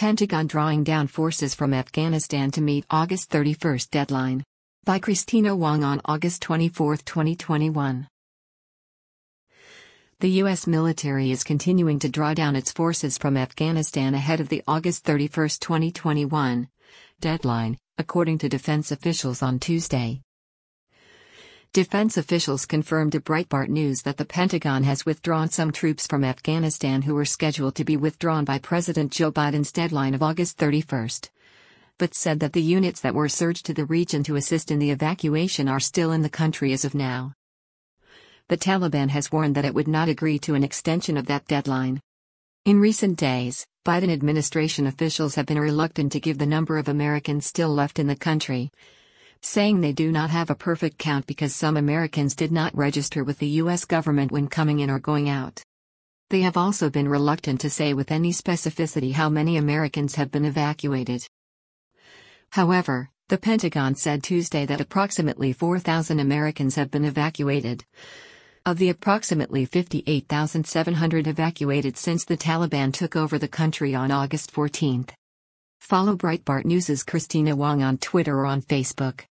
Pentagon drawing down forces from Afghanistan to meet August 31 deadline. By Christina Wong on August 24, 2021. The U.S. military is continuing to draw down its forces from Afghanistan ahead of the August 31, 2021 deadline, according to defense officials on Tuesday. Defense officials confirmed to Breitbart News that the Pentagon has withdrawn some troops from Afghanistan who were scheduled to be withdrawn by President Joe Biden's deadline of August 31, but said that the units that were surged to the region to assist in the evacuation are still in the country as of now. The Taliban has warned that it would not agree to an extension of that deadline. In recent days, Biden administration officials have been reluctant to give the number of Americans still left in the country, saying they do not have a perfect count because some Americans did not register with the U.S. government when coming in or going out. They have also been reluctant to say with any specificity how many Americans have been evacuated. However, the Pentagon said Tuesday that approximately 4,000 Americans have been evacuated. Of the approximately 58,700 evacuated since the Taliban took over the country on August 14. Follow Breitbart News' Christina Wong on Twitter or on Facebook.